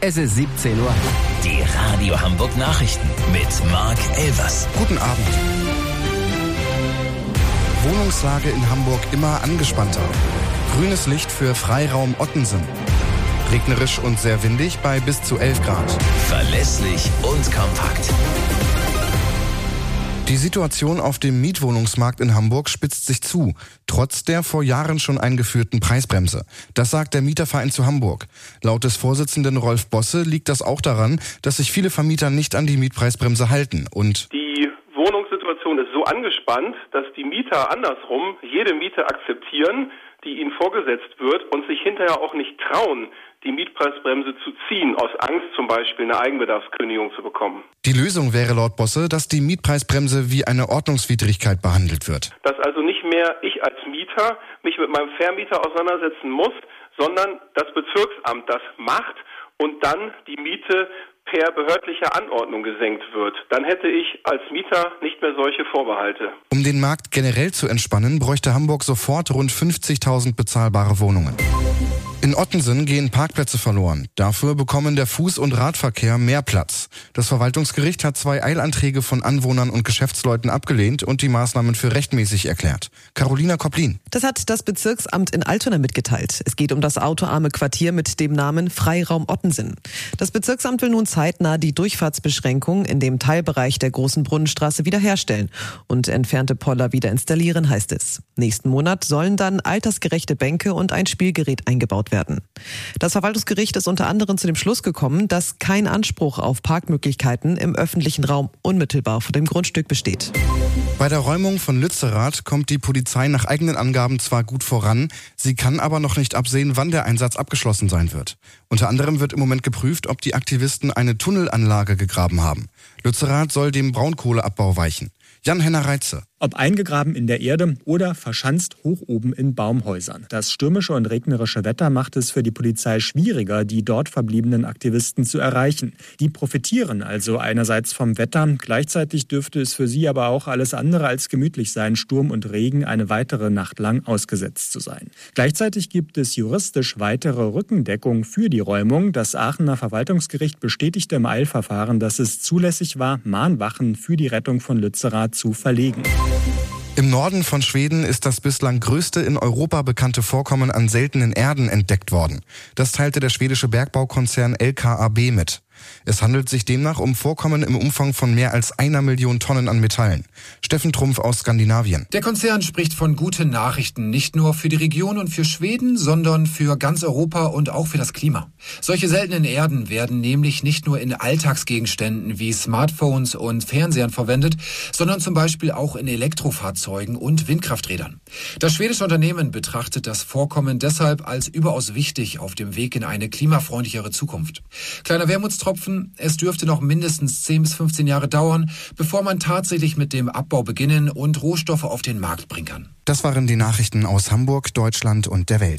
Es ist 17 Uhr. Die Radio Hamburg Nachrichten mit Marc Elvers. Guten Abend. Wohnungslage in Hamburg immer angespannter. Grünes Licht für Freiraum Ottensen. Regnerisch und sehr windig bei bis zu 11 Grad. Verlässlich und kompakt. Die Situation auf dem Mietwohnungsmarkt in Hamburg spitzt sich zu, trotz der vor Jahren schon eingeführten Preisbremse. Das sagt der Mieterverein zu Hamburg. Laut des Vorsitzenden Rolf Bosse liegt das auch daran, dass sich viele Vermieter nicht an die Mietpreisbremse halten und die Wohnungssituation ist so angespannt, dass die Mieter andersrum jede Miete akzeptieren, die ihnen vorgesetzt wird und sich hinterher auch nicht trauen, die Mietpreisbremse zu ziehen, aus Angst zum Beispiel eine Eigenbedarfskündigung zu bekommen. Die Lösung wäre laut Bosse, dass die Mietpreisbremse wie eine Ordnungswidrigkeit behandelt wird. Dass also nicht mehr ich als Mieter mich mit meinem Vermieter auseinandersetzen muss, sondern das Bezirksamt das macht und dann die Miete per behördlicher Anordnung gesenkt wird. Dann hätte ich als Mieter nicht mehr solche Vorbehalte. Um den Markt generell zu entspannen, bräuchte Hamburg sofort rund 50.000 bezahlbare Wohnungen. In Ottensen gehen Parkplätze verloren. Dafür bekommen der Fuß- und Radverkehr mehr Platz. Das Verwaltungsgericht hat 2 Eilanträge von Anwohnern und Geschäftsleuten abgelehnt und die Maßnahmen für rechtmäßig erklärt. Carolina Koplin. Das hat das Bezirksamt in Altona mitgeteilt. Es geht um das autoarme Quartier mit dem Namen Freiraum Ottensen. Das Bezirksamt will nun zeitnah die Durchfahrtsbeschränkung in dem Teilbereich der Großen Brunnenstraße wiederherstellen und entfernte Poller wieder installieren, heißt es. Nächsten Monat sollen dann altersgerechte Bänke und ein Spielgerät eingebaut werden. Das Verwaltungsgericht ist unter anderem zu dem Schluss gekommen, dass kein Anspruch auf Parkmöglichkeiten im öffentlichen Raum unmittelbar vor dem Grundstück besteht. Bei der Räumung von Lützerath kommt die Polizei nach eigenen Angaben zwar gut voran, sie kann aber noch nicht absehen, wann der Einsatz abgeschlossen sein wird. Unter anderem wird im Moment geprüft, ob die Aktivisten eine Tunnelanlage gegraben haben. Lützerath soll dem Braunkohleabbau weichen. Jan-Henner Reitze. Ob eingegraben in der Erde oder verschanzt hoch oben in Baumhäusern. Das stürmische und regnerische Wetter macht es für die Polizei schwieriger, die dort verbliebenen Aktivisten zu erreichen. Die profitieren also einerseits vom Wetter, gleichzeitig dürfte es für sie aber auch alles andere als gemütlich sein, Sturm und Regen eine weitere Nacht lang ausgesetzt zu sein. Gleichzeitig gibt es juristisch weitere Rückendeckung für die Räumung. Das Aachener Verwaltungsgericht bestätigte im Eilverfahren, dass es zulässig war, Mahnwachen für die Rettung von Lützerath zu verlegen. Im Norden von Schweden ist das bislang größte in Europa bekannte Vorkommen an seltenen Erden entdeckt worden. Das teilte der schwedische Bergbaukonzern LKAB mit. Es handelt sich demnach um Vorkommen im Umfang von mehr als 1 Million Tonnen an Metallen. Steffen Trumpf aus Skandinavien. Der Konzern spricht von guten Nachrichten, nicht nur für die Region und für Schweden, sondern für ganz Europa und auch für das Klima. Solche seltenen Erden werden nämlich nicht nur in Alltagsgegenständen wie Smartphones und Fernsehern verwendet, sondern zum Beispiel auch in Elektrofahrzeugen und Windkrafträdern. Das schwedische Unternehmen betrachtet das Vorkommen deshalb als überaus wichtig auf dem Weg in eine klimafreundlichere Zukunft. Kleiner Wermutstropfen, es dürfte noch mindestens 10 bis 15 Jahre dauern, bevor man tatsächlich mit dem Abbau beginnen und Rohstoffe auf den Markt bringen kann. Das waren die Nachrichten aus Hamburg, Deutschland und der Welt.